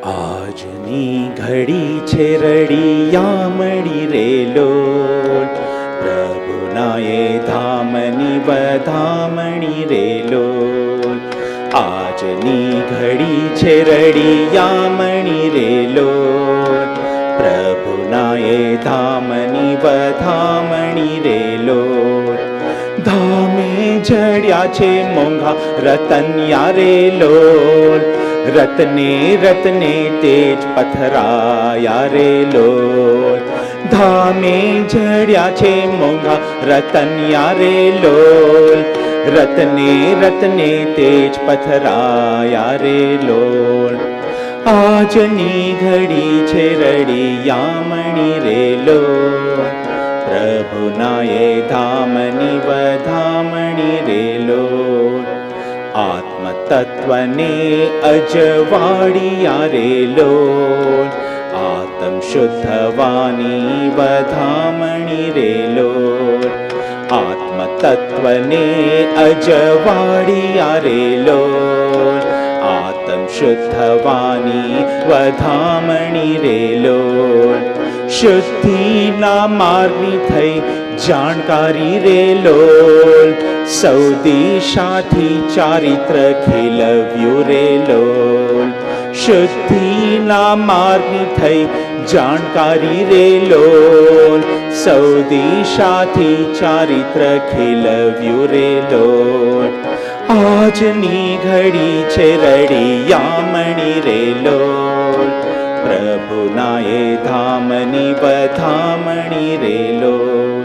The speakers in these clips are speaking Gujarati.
આજની ઘડી છે રડિયામણી રે લોલ, પ્રભુના એ ધામની વધામણી રે લોલ. આજની ઘડી છે રડિયામણી રે લોલ, પ્રભુના એ ધામની વધામણી રે લોલ. ધામે જડ્યા છે મોંઘા રતનિયા રે લોલ, રત્ને રત્ને તેજ પથરાયા રે લોલ. ધામે જડ્યા છે મોંઘા રતનિયા રે લોલ, રત્ને રત્ને તેજ પથરાયા રે લોલ. આજની ઘડી છે રડિયામણી રે લોલ, પ્રભુના એ ધામની વધામણી રે લોલ. આત્મતત્વને અજવાળિયા રે લોલ, આત્મ શુદ્ધવાની વધામણી રે લોલ. આત્મતત્વને અજવાળિયા રે લોલ, આત્મ શુદ્ધવાની વધામણી રે લોલ. શુદ્ધિના માર્ગની થઈ જાણકારી રે લોલ, સૌ દિશાથી ચારિત્ર ખીલવ્યું રે લોલ. શુદ્ધિના માર્ગની થઈ જાણકારી રે લોલ, સૌ દિશાથી ચારિત્ર ખીલવ્યું રે લોલ. આજની ઘડી છે રડિયામણી રે લોલ, પ્રભુના એ ધામની વધામણી રે લોલ.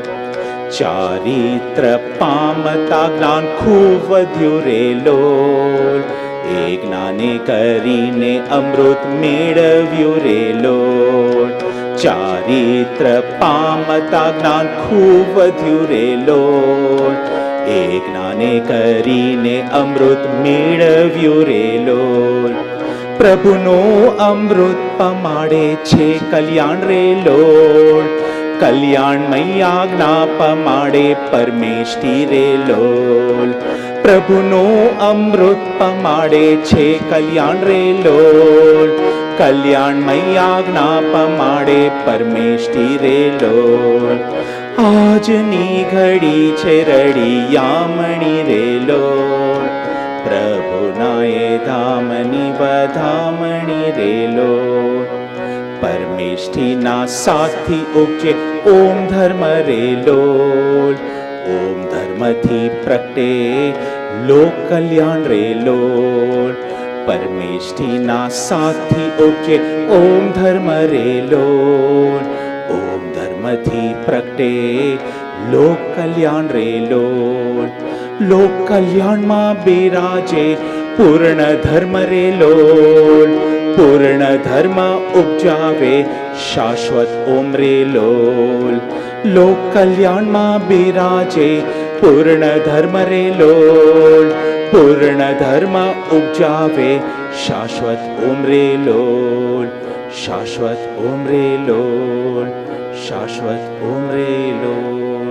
ચારિત્ર પામતા જ્ઞાન ખૂબ વધ્યું રે લોલ, એ જ્ઞાને કરીને અમૃત મેળવ્યું રે લોલ. ચારિત્ર પામતા જ્ઞાન ખૂબ વધ્યું રે લોલ, એ જ્ઞાને કરીને અમૃત મેળવ્યું રે લોલ. પ્રભુનું અમૃત પમાડે છે કલ્યાણ રે લોલ, કલ્યાણમય આજ્ઞા પમાડે પરમેષ્ઠી રે લોલ. પ્રભુનું અમૃત પમાડે છે કલ્યાણ રે લોલ, કલ્યાણમય આજ્ઞા પમાડે પરમેષ્ઠી રે લોલ. આજની ઘડી છે રડિયામણી રે લોલ, પ્રભુના એ ધામની વધામણી રે લોલ. પરમેષ્ઠીના સાથથી ઉપજે ઓમ ધર્મ રે લોલ, ઓમ ધર્મથી પ્રગટે લોક કલ્યાણ રે લોલ. પરમેષ્ઠીના સાથથી ઉપજે ઓમ ધર્મ રે લોલ, ઓમ ધર્મથી પ્રગટે લોક કલ્યાણ રે લોલ. લોક કલ્યાણમાં બિરાજે પૂર્ણ ધર્મ રે લોલ, પૂર્ણ ધર્મ ઉપજાવે શાશ્વત ઓમ રે લોલ. લોક કલ્યાણમાં બિરાજે પૂર્ણ ધર્મ રે લોલ, પૂર્ણ ધર્મ ઉપજાવે શાશ્વત ઓમ રે લોલ. શાશ્વત ઓમ રે લોલ, શાશ્વત ઓમ રે લોલ,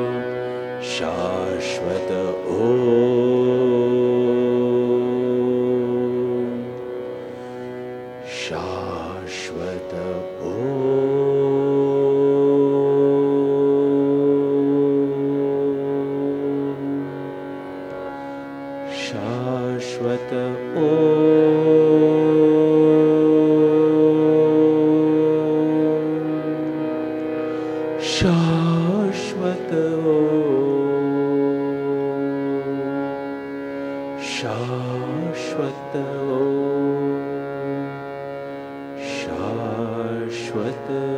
શાશ્વત ઓમ, શાશ્વત ઓમ, શાશ્વત શાશ્વત શાશ્વત શાશ્વત